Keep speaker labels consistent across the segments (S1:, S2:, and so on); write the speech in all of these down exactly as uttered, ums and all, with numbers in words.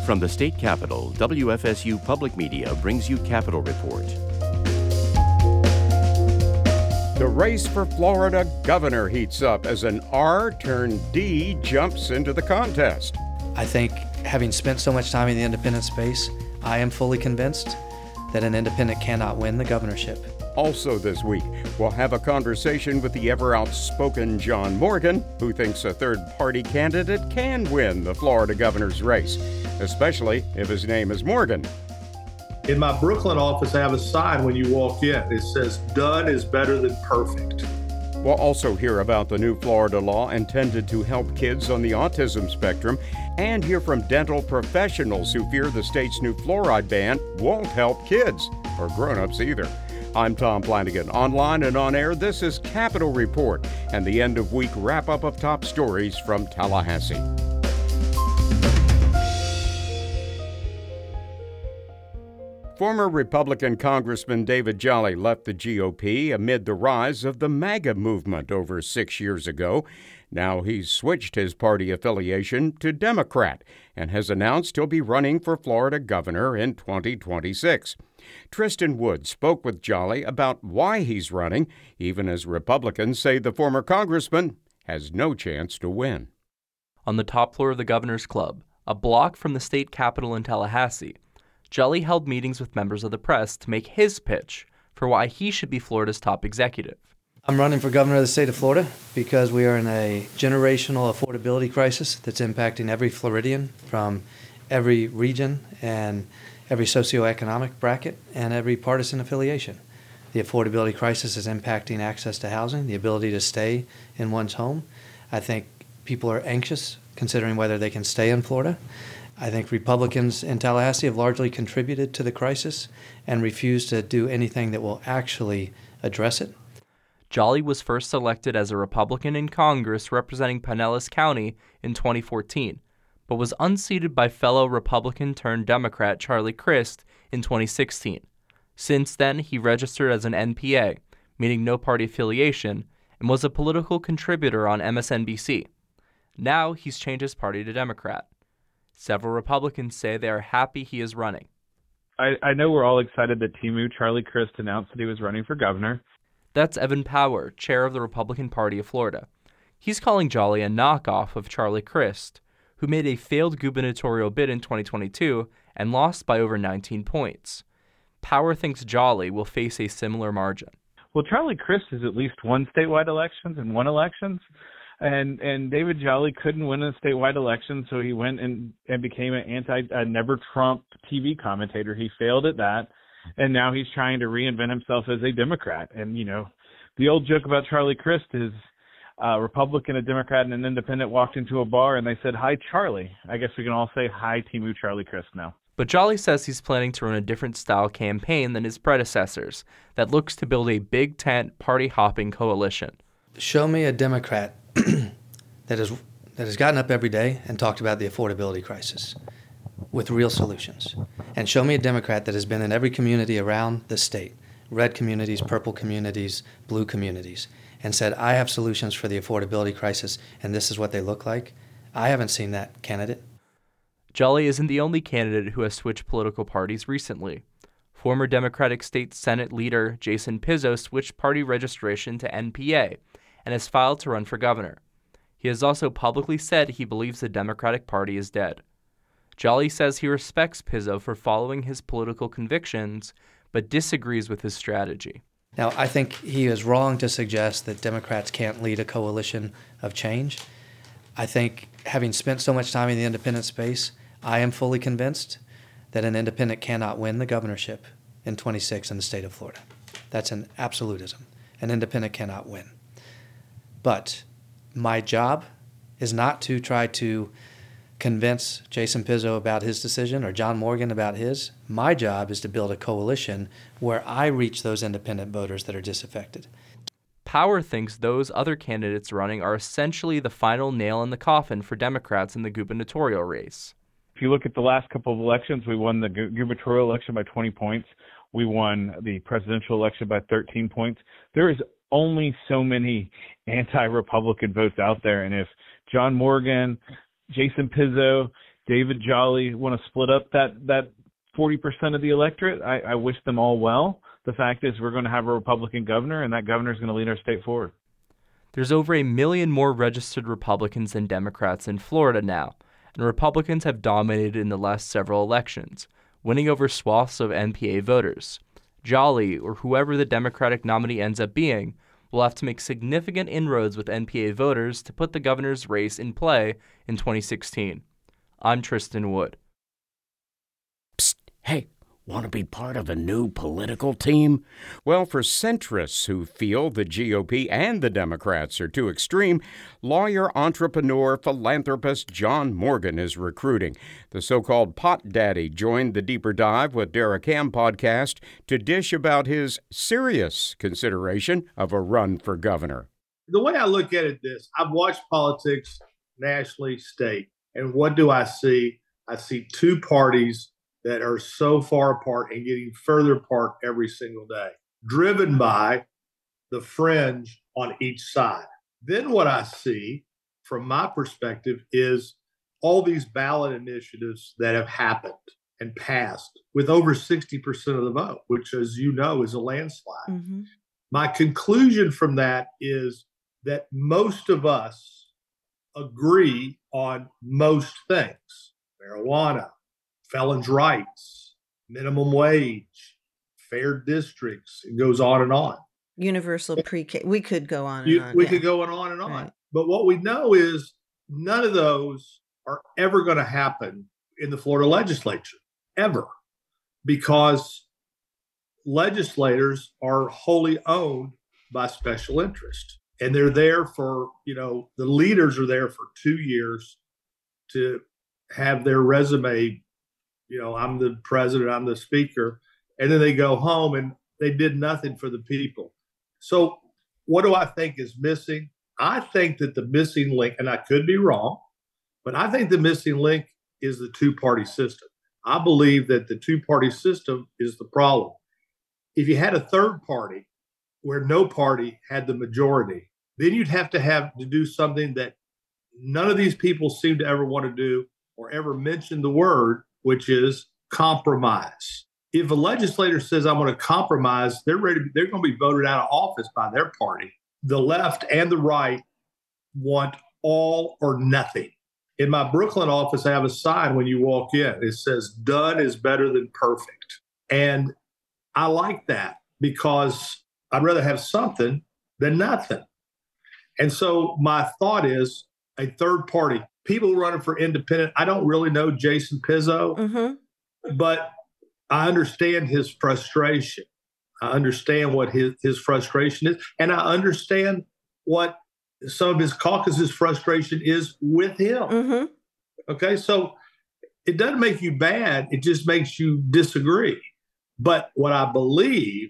S1: From the state capitol, W F S U Public Media brings you Capitol Report.
S2: The race for Florida governor heats up as an R turned D jumps into the contest.
S3: I think, having spent so much time in the independent space, I am fully convinced that an independent cannot win the governorship.
S2: Also this week, we'll have a conversation with the ever-outspoken John Morgan, who thinks a third-party candidate can win the Florida governor's race, especially if his name is Morgan.
S4: In my Brooklyn office, I have a sign when you walk in. It says, "Done is better than perfect."
S2: We'll also hear about the new Florida law intended to help kids on the autism spectrum and hear from dental professionals who fear the state's new fluoride ban won't help kids, or grown-ups either. I'm Tom Flanagan. Online and on air, this is Capitol Report and the end-of-week wrap-up of top stories from Tallahassee. Former Republican Congressman David Jolly left the G O P amid the rise of the MAGA movement over six years ago. Now he's switched his party affiliation to Democrat and has announced he'll be running for Florida governor in twenty twenty-six. Tristan Wood spoke with Jolly about why he's running, even as Republicans say the former congressman has no chance to win.
S5: On the top floor of the Governor's Club, a block from the state capitol in Tallahassee, Jolly held meetings with members of the press to make his pitch for why he should be Florida's top executive.
S3: I'm running for governor of the state of Florida because we are in a generational affordability crisis that's impacting every Floridian from every region and every socioeconomic bracket and every partisan affiliation. The affordability crisis is impacting access to housing, the ability to stay in one's home. I think people are anxious considering whether they can stay in Florida. I think Republicans in Tallahassee have largely contributed to the crisis and refuse to do anything that will actually address it.
S5: Jolly was first elected as a Republican in Congress representing Pinellas County in twenty fourteen, but was unseated by fellow Republican-turned-Democrat Charlie Crist in twenty sixteen. Since then, he registered as an N P A, meaning no party affiliation, and was a political contributor on M S N B C. Now he's changed his party to Democrat. Several Republicans say they are happy he is running.
S6: I, I know we're all excited that Timu Charlie Crist announced that he was running for governor.
S5: That's Evan Power, chair of the Republican Party of Florida. He's calling Jolly a knockoff of Charlie Crist, who made a failed gubernatorial bid in twenty twenty-two and lost by over nineteen points. Power thinks Jolly will face a similar margin.
S6: Well, Charlie Crist has at least won statewide elections and won elections. And and David Jolly couldn't win a statewide election, so he went and, and became an anti a never Trump T V commentator. He failed at that, and now he's trying to reinvent himself as a Democrat. And you know, the old joke about Charlie Crist is a Republican, a Democrat, and an independent walked into a bar and they said, "Hi, Charlie." I guess we can all say hi, Timu Charlie Crist now.
S5: But Jolly says he's planning to run a different style campaign than his predecessors that looks to build a big tent party hopping coalition.
S3: Show me a Democrat that has that has gotten up every day and talked about the affordability crisis with real solutions. And show me a Democrat that has been in every community around the state, red communities, purple communities, blue communities, and said, I have solutions for the affordability crisis, and this is what they look like. I haven't seen that candidate.
S5: Jolly isn't the only candidate who has switched political parties recently. Former Democratic State Senate leader Jason Pizzo switched party registration to N P A and has filed to run for governor. He has also publicly said he believes the Democratic Party is dead. Jolly says he respects Pizzo for following his political convictions, but disagrees with his strategy.
S3: Now, I think he is wrong to suggest that Democrats can't lead a coalition of change. I think, having spent so much time in the independent space, I am fully convinced that an independent cannot win the governorship in twenty-six in the state of Florida. That's an absolutism. An independent cannot win. But my job is not to try to convince Jason Pizzo about his decision or John Morgan about his. My job is to build a coalition where I reach those independent voters that are disaffected.
S5: Power thinks those other candidates running are essentially the final nail in the coffin for Democrats in the gubernatorial race.
S6: If you look at the last couple of elections, we won the gu- gubernatorial election by twenty points. We won the presidential election by thirteen points. There is only so many anti-Republican votes out there, and if John Morgan, Jason Pizzo, David Jolly want to split up that, that forty percent of the electorate, I, I wish them all well. The fact is we're going to have a Republican governor, and that governor is going to lead our state forward.
S5: There's over a million more registered Republicans than Democrats in Florida now, and Republicans have dominated in the last several elections, winning over swaths of N P A voters. Jolly, or whoever the Democratic nominee ends up being, will have to make significant inroads with N P A voters to put the governor's race in play in twenty sixteen. I'm Tristan Wood.
S2: Psst, hey, want to be part of a new political team? Well, for centrists who feel the G O P and the Democrats are too extreme, lawyer, entrepreneur, philanthropist John Morgan is recruiting. The so-called pot daddy joined the Deeper Dive with Derek Ham podcast to dish about his serious consideration of a run for governor.
S4: The way I look at it this, I've watched politics nationally, state, and what do I see? I see two parties that are so far apart and getting further apart every single day, driven by the fringe on each side. Then what I see from my perspective is all these ballot initiatives that have happened and passed with over sixty percent of the vote, which, as you know, is a landslide. Mm-hmm. My conclusion from that is that most of us agree on most things: marijuana, felons' rights, minimum wage, fair districts. It goes on and on.
S7: Universal pre-K. We could go on and
S4: you,
S7: on.
S4: We
S7: yeah.
S4: could go on and on.
S7: Right.
S4: But what we know is none of those are ever going to happen in the Florida legislature, ever, because legislators are wholly owned by special interest. And they're there for, you know, the leaders are there for two years to have their resume. You know, I'm the president, I'm the speaker, and then they go home and they did nothing for the people. So what do I think is missing? I think that the missing link, and I could be wrong, but I think the missing link is the two-party system. I believe that the two-party system is the problem. If you had a third party where no party had the majority, then you'd have to have to do something that none of these people seem to ever want to do or ever mention the word, which is compromise. If a legislator says, I'm going to compromise, they're ready, they're going to be voted out of office by their party. The left and the right want all or nothing. In my Brooklyn office, I have a sign when you walk in. It says, done is better than perfect. And I like that because I'd rather have something than nothing. And so my thought is a third party. People running for independent, I don't really know Jason Pizzo, mm-hmm. but I understand his frustration. I understand what his, his frustration is. And I understand what some of his caucus's frustration is with him. Mm-hmm. Okay, so it doesn't make you bad. It just makes you disagree. But what I believe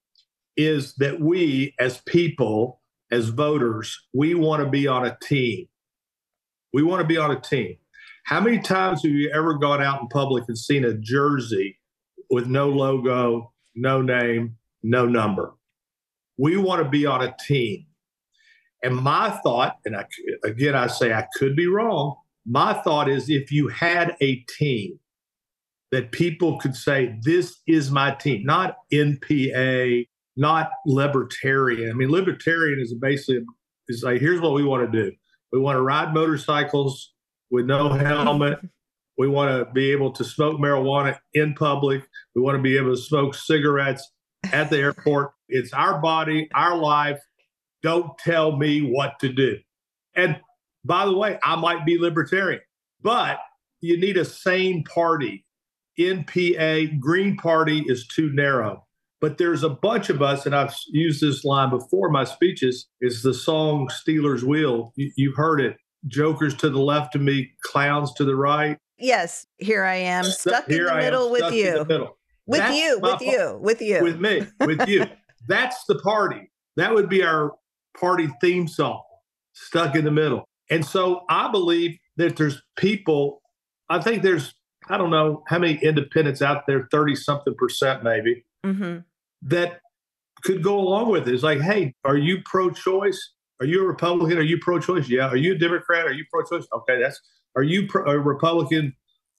S4: is that we as people, as voters, we want to be on a team. We want to be on a team. How many times have you ever gone out in public and seen a jersey with no logo, no name, no number? We want to be on a team. And my thought, and I, again, I say I could be wrong, my thought is if you had a team that people could say, this is my team, not N P A, not libertarian. I mean, libertarian is basically is like, here's what we want to do. We want to ride motorcycles with no helmet. We want to be able to smoke marijuana in public. We want to be able to smoke cigarettes at the airport. It's our body, our life. Don't tell me what to do. And by the way, I might be libertarian, but you need a sane party. N P A, Green Party is too narrow. But there's a bunch of us, and I've used this line before in my speeches, it's the song Stealers Wheel. You, you've heard it. Jokers to the left of me, clowns to the right.
S7: Yes, here I am, stuck
S4: here
S7: in the
S4: I
S7: middle
S4: am,
S7: with
S4: stuck
S7: you.
S4: In the middle.
S7: With
S4: That's
S7: you, with
S4: my,
S7: you, with you.
S4: With me, with you. That's the party. That would be our party theme song, stuck in the middle. And so I believe that there's people, I think there's, I don't know how many independents out there, thirty-something percent maybe, mm-hmm. that could go along with it. It's like, hey, are you pro-choice? Are you a Republican? Are you pro-choice? Yeah. Are you a Democrat? Are you pro-choice? Okay, that's, are you pro- a Republican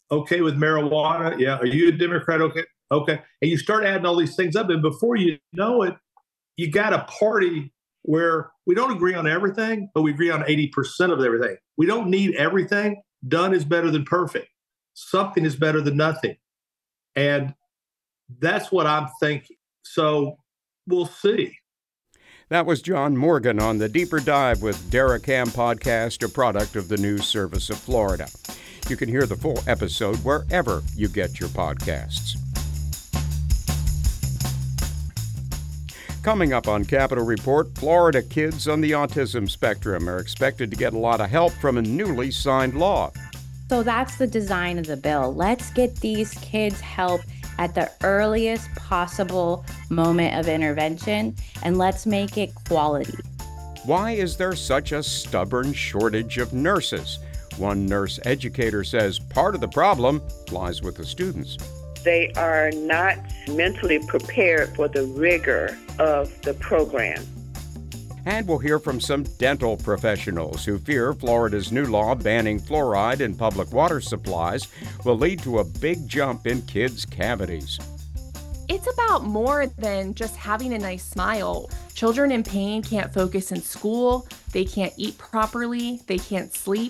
S4: okay with marijuana? Yeah. Are you a Democrat? Okay. Okay. And you start adding all these things up. And before you know it, you got a party where we don't agree on everything, but we agree on eighty percent of everything. We don't need everything. Done is better than perfect. Something is better than nothing. And that's what I'm thinking. So we'll see.
S2: That was John Morgan on the Deeper Dive with Derek Ham podcast, a product of the News Service of Florida. You can hear the full episode wherever you get your podcasts. Coming up on Capitol Report, Florida kids on the autism spectrum are expected to get a lot of help from a newly signed law.
S8: So that's the design of the bill. Let's get these kids help at the earliest possible moment of intervention, and let's make it quality.
S2: Why is there such a stubborn shortage of nurses? One nurse educator says part of the problem lies with the students.
S9: They are not mentally prepared for the rigor of the program.
S2: And we'll hear from some dental professionals who fear Florida's new law banning fluoride in public water supplies will lead to a big jump in kids' cavities.
S10: It's about more than just having a nice smile. Children in pain can't focus in school, they can't eat properly, they can't sleep.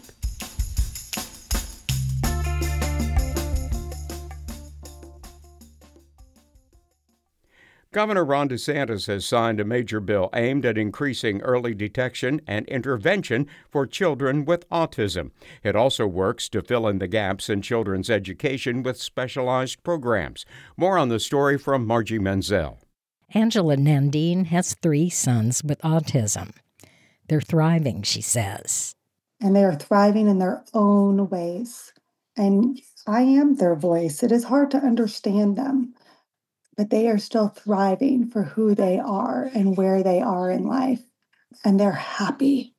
S2: Governor Ron DeSantis has signed a major bill aimed at increasing early detection and intervention for children with autism. It also works to fill in the gaps in children's education with specialized programs. More on the story from Margie Menzel.
S11: Angela Nandine has three sons with autism. They're thriving, she says.
S12: And they are thriving in their own ways. And I am their voice. It is hard to understand them, but they are still thriving for who they are and where they are in life. And they're happy.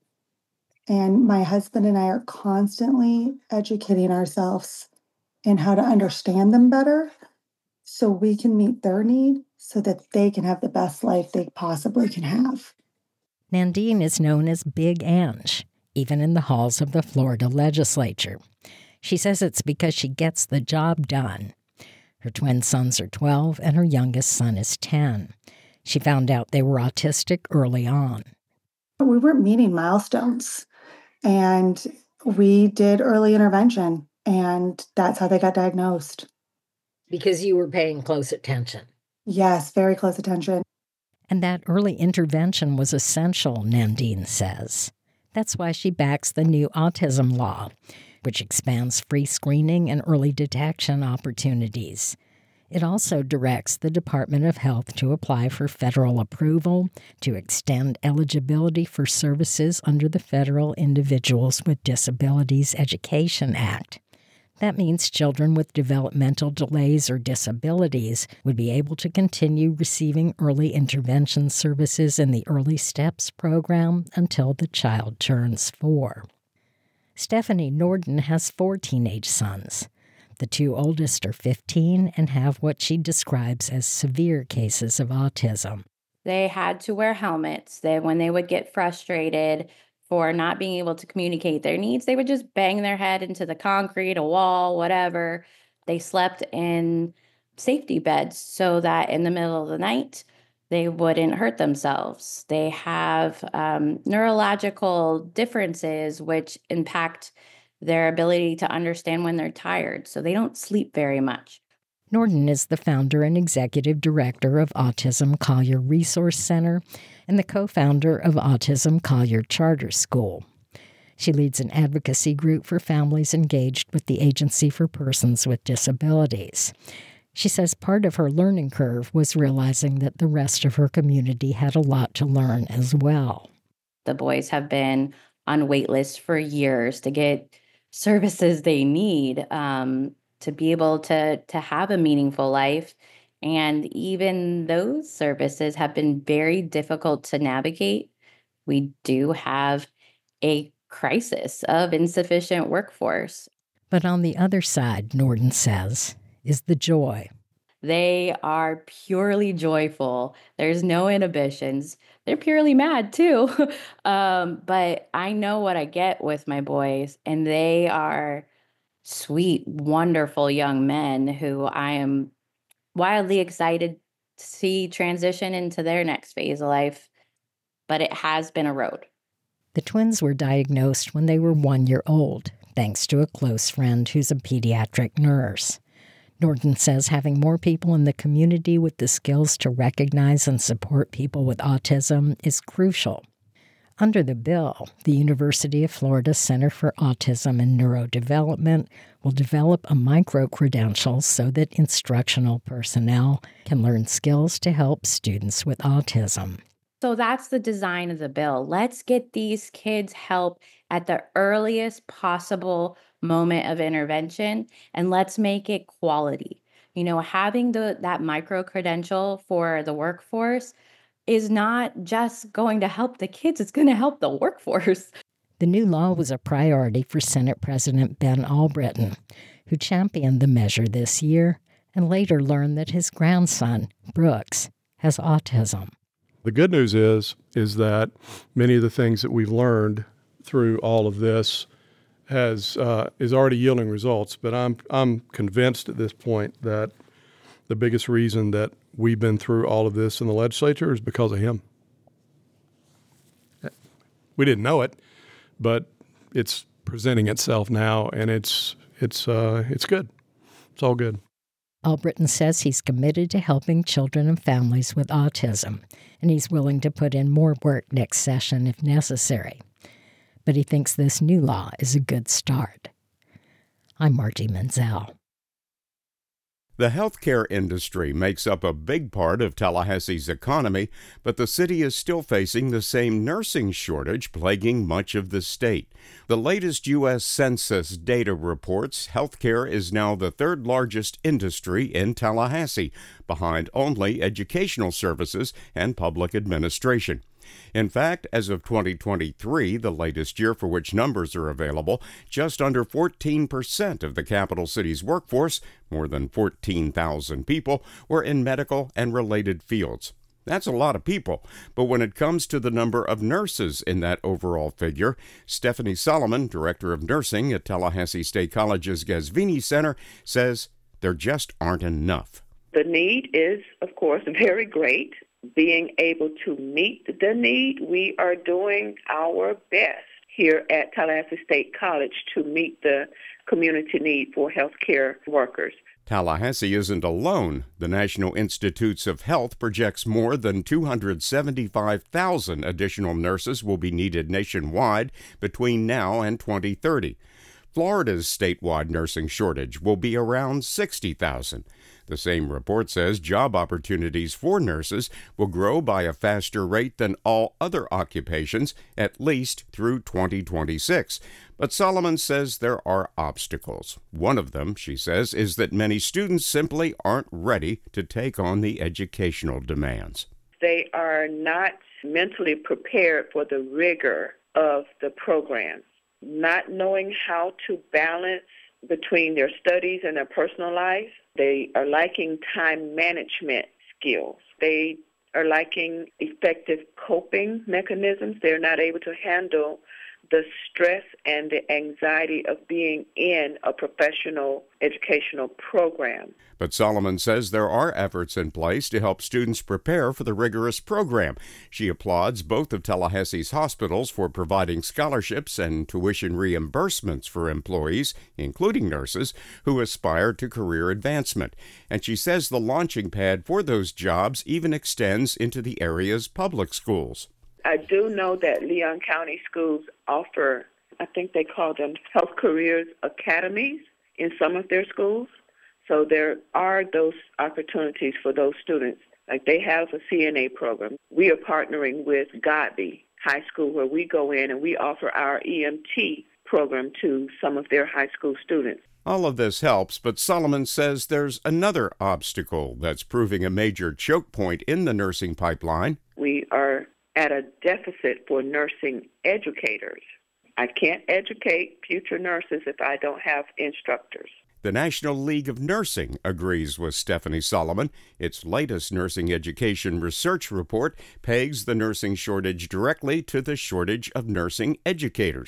S12: And my husband and I are constantly educating ourselves in how to understand them better so we can meet their need so that they can have the best life they possibly can have.
S11: Nandine is known as Big Ange, even in the halls of the Florida legislature. She says it's because she gets the job done. Her twin sons are twelve and her youngest son is ten. She found out they were autistic early on.
S12: We weren't meeting milestones, and we did early intervention, and that's how they got diagnosed.
S13: Because you were paying close attention.
S12: Yes, very close attention.
S11: And that early intervention was essential, Nandine says. That's why she backs the new autism law, which expands free screening and early detection opportunities. It also directs the Department of Health to apply for federal approval to extend eligibility for services under the Federal Individuals with Disabilities Education Act. That means children with developmental delays or disabilities would be able to continue receiving early intervention services in the Early Steps program until the child turns four. Stephanie Norden has four teenage sons. The two oldest are fifteen and have what she describes as severe cases of autism.
S8: They had to wear helmets. They, when they would get frustrated for not being able to communicate their needs, they would just bang their head into the concrete, a wall, whatever. They slept in safety beds so that in the middle of the night, they wouldn't hurt themselves. They have um, neurological differences which impact their ability to understand when they're tired, so they don't sleep very much.
S11: Norden is the founder and executive director of Autism Collier Resource Center and the co-founder of Autism Collier Charter School. She leads an advocacy group for families engaged with the Agency for Persons with Disabilities. She says part of her learning curve was realizing that the rest of her community had a lot to learn as well.
S8: The boys have been on wait lists for years to get services they need um, to be able to, to have a meaningful life. And even those services have been very difficult to navigate. We do have a crisis of insufficient workforce.
S11: But on the other side, Norden says, is the joy.
S8: They are purely joyful. There's no inhibitions. They're purely mad too. um, but I know what I get with my boys, and they are sweet, wonderful young men who I am wildly excited to see transition into their next phase of life. But it has been a road.
S11: The twins were diagnosed when they were one year old, thanks to a close friend who's a pediatric nurse. Norton says having more people in the community with the skills to recognize and support people with autism is crucial. Under the bill, the University of Florida Center for Autism and Neurodevelopment will develop a micro-credential so that instructional personnel can learn skills to help students with autism.
S8: So that's the design of the bill. Let's get these kids help at the earliest possible moment of intervention, and let's make it quality. You know, having the that micro-credential for the workforce is not just going to help the kids, it's going to help the workforce.
S11: The new law was a priority for Senate President Ben Albritton, who championed the measure this year and later learned that his grandson, Brooks, has autism.
S14: The good news is, is that many of the things that we've learned through all of this has uh, is already yielding results. But I'm I'm convinced at this point that the biggest reason that we've been through all of this in the legislature is because of him. We didn't know it, but it's presenting itself now, and it's it's uh, it's good. It's all good.
S11: Albritton says he's committed to helping children and families with autism, and he's willing to put in more work next session if necessary. But he thinks this new law is a good start. I'm Margie Menzel.
S2: The healthcare industry makes up a big part of Tallahassee's economy, but the city is still facing the same nursing shortage plaguing much of the state. The latest U S Census data reports healthcare is now the third largest industry in Tallahassee, behind only educational services and public administration. In fact, as of twenty twenty-three, the latest year for which numbers are available, just under fourteen percent of the capital city's workforce, more than fourteen thousand people, were in medical and related fields. That's a lot of people, but when it comes to the number of nurses in that overall figure, Stephanie Solomon, Director of Nursing at Tallahassee State College's Gasvini Center, says there just aren't enough.
S9: The need is, of course, very great. Being able to meet the need, we are doing our best here at Tallahassee State College to meet the community need for healthcare workers.
S2: Tallahassee isn't alone. The National Institutes of Health projects more than two hundred seventy-five thousand additional nurses will be needed nationwide between now and twenty thirty. Florida's statewide nursing shortage will be around sixty thousand. The same report says job opportunities for nurses will grow by a faster rate than all other occupations, at least through twenty twenty-six. But Solomon says there are obstacles. One of them, she says, is that many students simply aren't ready to take on the educational demands.
S9: They are not mentally prepared for the rigor of the program, not knowing how to balance between their studies and their personal life. They are lacking time management skills. They are lacking effective coping mechanisms. They're not able to handle the stress and the anxiety of being in a professional educational program.
S2: But Solomon says there are efforts in place to help students prepare for the rigorous program. She applauds both of Tallahassee's hospitals for providing scholarships and tuition reimbursements for employees, including nurses, who aspire to career advancement. And she says the launching pad for those jobs even extends into the area's public schools.
S9: I do know that Leon County schools offer, I think they call them health careers academies in some of their schools. So there are those opportunities for those students. Like they have a C N A program. We are partnering with Godby High School where we go in and we offer our E M T program to some of their high school students.
S2: All of this helps, but Solomon says there's another obstacle that's proving a major choke point in the nursing pipeline.
S9: We are at a deficit for nursing educators. I can't educate future nurses if I don't have instructors.
S2: The National League of Nursing agrees with Stephanie Solomon. Its latest nursing education research report pegs the nursing shortage directly to the shortage of nursing educators.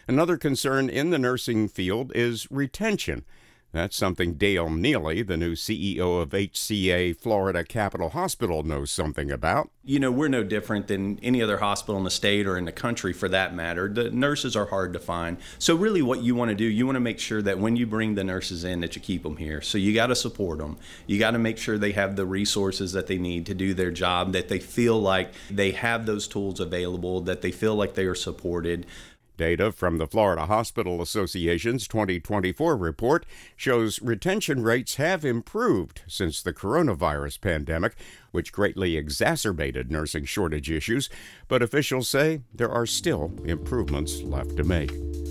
S2: Another concern in the nursing field is retention. That's something Dale Neely, the new C E O of H C A Florida Capital Hospital, knows something about.
S15: You know, we're no different than any other hospital in the state or in the country for that matter. The nurses are hard to find. So really what you want to do, you want to make sure that when you bring the nurses in that you keep them here. So you got to support them. You got to make sure they have the resources that they need to do their job, that they feel like they have those tools available, that they feel like they are supported.
S2: Data from the Florida Hospital Association's twenty twenty-four report shows retention rates have improved since the coronavirus pandemic, which greatly exacerbated nursing shortage issues. But officials say there are still improvements left to make.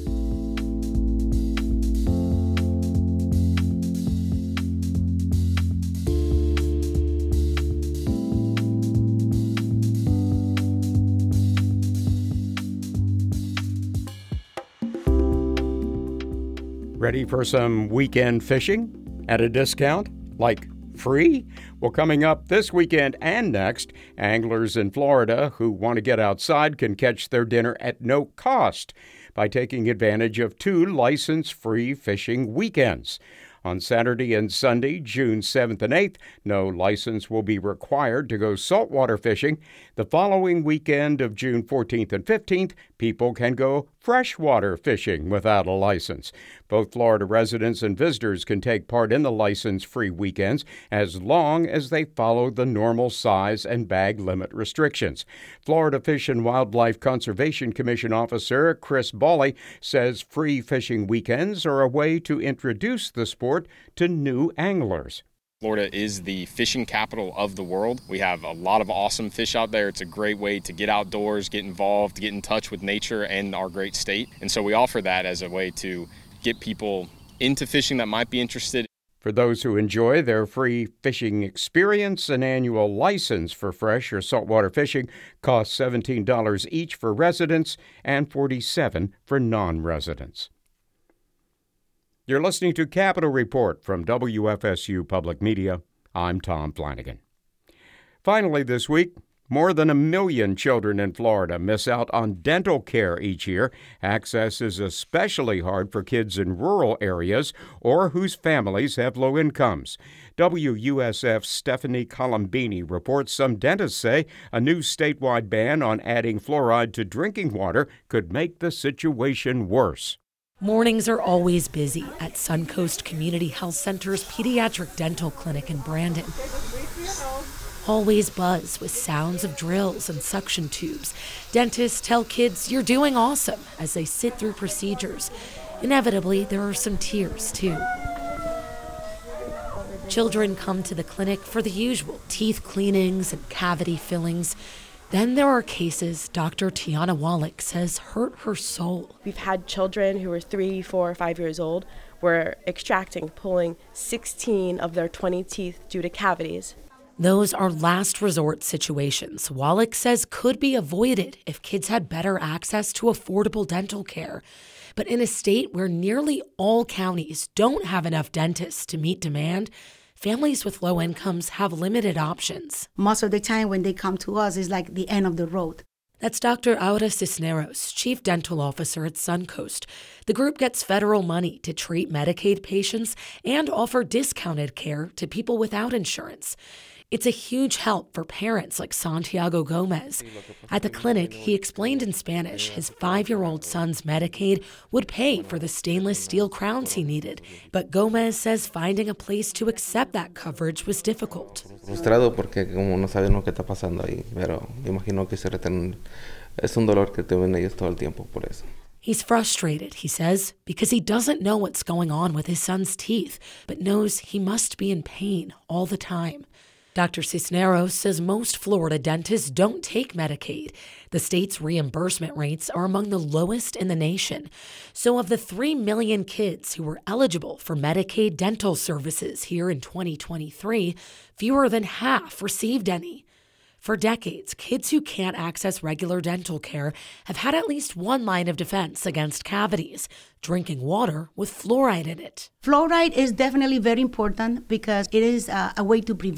S2: Ready for some weekend fishing at a discount? Like free? Well, coming up this weekend and next, anglers in Florida who want to get outside can catch their dinner at no cost by taking advantage of two license-free fishing weekends. On Saturday and Sunday, June seventh and eighth, no license will be required to go saltwater fishing. The following weekend of June fourteenth and fifteenth, people can go freshwater fishing without a license. Both Florida residents and visitors can take part in the license-free weekends as long as they follow the normal size and bag limit restrictions. Florida Fish and Wildlife Conservation Commission officer Chris Bawley says free fishing weekends are a way to introduce the sport to new anglers.
S16: Florida is the fishing capital of the world. We have a lot of awesome fish out there. It's a great way to get outdoors, get involved, get in touch with nature and our great state. And so we offer that as a way to get people into fishing that might be interested.
S2: For those who enjoy their free fishing experience, an annual license for fresh or saltwater fishing costs seventeen dollars each for residents and forty-seven dollars for non-residents. You're listening to Capitol Report from W F S U Public Media. I'm Tom Flanagan. Finally this week, more than a million children in Florida miss out on dental care each year. Access is especially hard for kids in rural areas or whose families have low incomes. W U S F's Stephanie Colombini reports some dentists say a new statewide ban on adding fluoride to drinking water could make the situation worse.
S17: Mornings are always busy at Suncoast Community Health Center's Pediatric Dental Clinic in Brandon. Hallways buzz with sounds of drills and suction tubes. Dentists tell kids you're doing awesome as they sit through procedures. Inevitably, there are some tears, too. Children come to the clinic for the usual teeth cleanings and cavity fillings. Then there are cases Doctor Tiana Wallach says hurt her soul.
S18: We've had children who were three, four, five years old. We're extracting, pulling sixteen of their twenty teeth due to cavities.
S17: Those are last resort situations Wallach says could be avoided if kids had better access to affordable dental care. But in a state where nearly all counties don't have enough dentists to meet demand, families with low incomes have limited options.
S19: Most of the time when they come to us, it's like the end of the road.
S17: That's Doctor Aura Cisneros, Chief Dental Officer at Suncoast. The group gets federal money to treat Medicaid patients and offer discounted care to people without insurance. It's a huge help for parents like Santiago Gomez. At the clinic, he explained in Spanish his five-year-old son's Medicaid would pay for the stainless steel crowns he needed. But Gomez says finding a place to accept that coverage was difficult.
S20: Frustrado porque como no saben lo que está pasando ahí, pero imagino que se reten es un dolor que tienen ellos todo el tiempo por eso.
S17: He's frustrated, he says, because he doesn't know what's going on with his son's teeth, but knows he must be in pain all the time. Doctor Cisneros says most Florida dentists don't take Medicaid. The state's reimbursement rates are among the lowest in the nation. So of the three million kids who were eligible for Medicaid dental services here in twenty twenty-three, fewer than half received any. For decades, kids who can't access regular dental care have had at least one line of defense against cavities: drinking water with fluoride in it.
S19: Fluoride is definitely very important because it is uh, a way to prevent.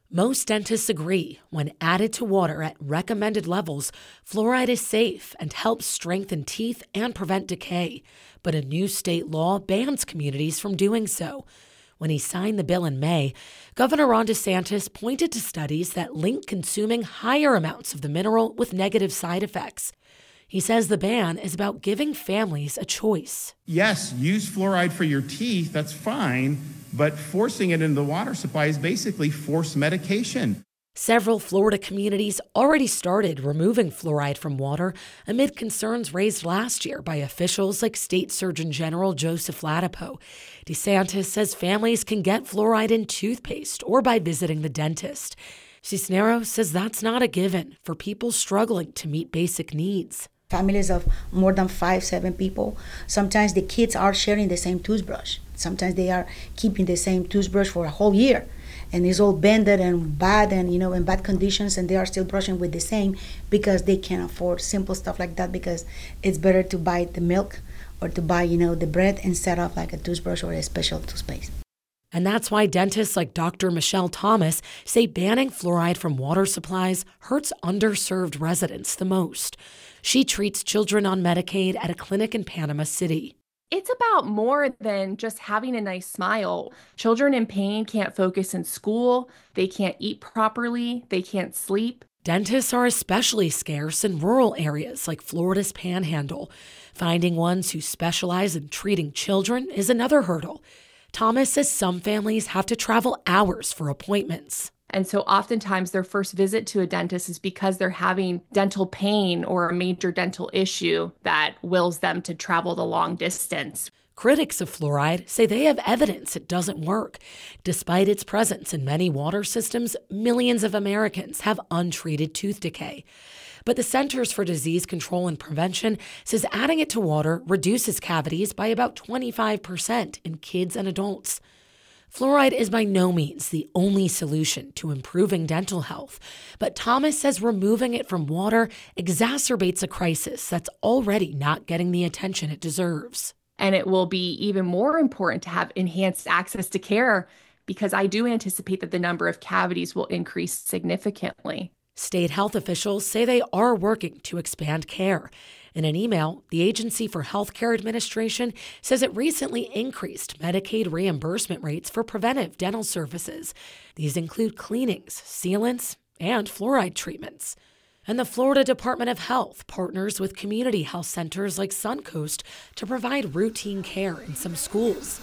S17: Most dentists agree when added to water at recommended levels, fluoride is safe and helps strengthen teeth and prevent decay. But a new state law bans communities from doing so. When he signed the bill in May, Governor Ron DeSantis pointed to studies that link consuming higher amounts of the mineral with negative side effects. He says the ban is about giving families a choice.
S21: Yes, use fluoride for your teeth, that's fine, but forcing it into the water supply is basically forced medication.
S17: Several Florida communities already started removing fluoride from water amid concerns raised last year by officials like State Surgeon General Joseph Ladapo. DeSantis says families can get fluoride in toothpaste or by visiting the dentist. Cisneros says that's not a given for people struggling to meet basic needs.
S19: Families of more than five, seven people, sometimes the kids are sharing the same toothbrush. Sometimes they are keeping the same toothbrush for a whole year. And it's all bended and bad and, you know, in bad conditions, and they are still brushing with the same because they can't afford simple stuff like that, because it's better to buy the milk or to buy, you know, the bread instead of like a toothbrush or a special toothpaste.
S17: And that's why dentists like Doctor Michelle Thomas say banning fluoride from water supplies hurts underserved residents the most. She treats children on Medicaid at a clinic in Panama City.
S10: It's about more than just having a nice smile. Children in pain can't focus in school, they can't eat properly, they can't sleep.
S17: Dentists are especially scarce in rural areas like Florida's Panhandle. Finding ones who specialize in treating children is another hurdle. Thomas says some families have to travel hours for appointments.
S10: And so oftentimes their first visit to a dentist is because they're having dental pain or a major dental issue that wills them to travel the long distance.
S17: Critics of fluoride say they have evidence it doesn't work. Despite its presence in many water systems, millions of Americans have untreated tooth decay. But the Centers for Disease Control and Prevention says adding it to water reduces cavities by about twenty-five percent in kids and adults. Fluoride is by no means the only solution to improving dental health, but Thomas says removing it from water exacerbates a crisis that's already not getting the attention it deserves.
S10: And it will be even more important to have enhanced access to care, because I do anticipate that the number of cavities will increase significantly.
S17: State health officials say they are working to expand care. In an email, the Agency for Healthcare Administration says it recently increased Medicaid reimbursement rates for preventive dental services. These include cleanings, sealants, and fluoride treatments. And the Florida Department of Health partners with community health centers like Suncoast to provide routine care in some schools.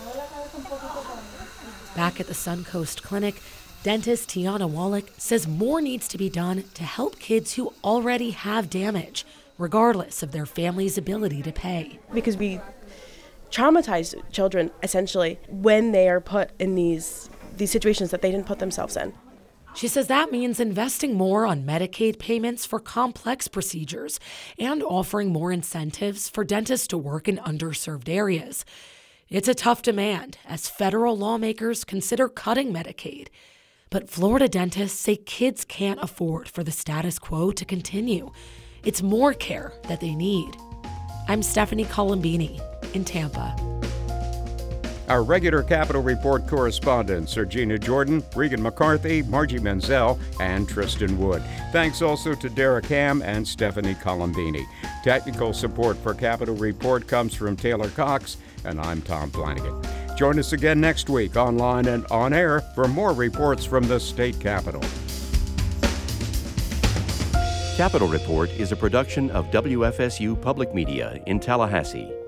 S17: Back at the Suncoast Clinic, dentist Tiana Wallach says more needs to be done to help kids who already have damage, regardless of their family's ability to pay.
S18: Because we traumatize children, essentially, when they are put in these, these situations that they didn't put themselves in.
S17: She says that means investing more on Medicaid payments for complex procedures and offering more incentives for dentists to work in underserved areas. It's a tough demand as federal lawmakers consider cutting Medicaid. But Florida dentists say kids can't afford for the status quo to continue. It's more care that they need. I'm Stephanie Colombini in Tampa.
S2: Our regular Capitol Report correspondents are Gina Jordan, Regan McCarthy, Margie Menzel, and Tristan Wood. Thanks also to Derek Ham and Stephanie Colombini. Technical support for Capitol Report comes from Taylor Cox, and I'm Tom Flanagan. Join us again next week, online and on air, for more reports from the state capitol.
S1: Capitol Report is a production of W F S U Public Media in Tallahassee.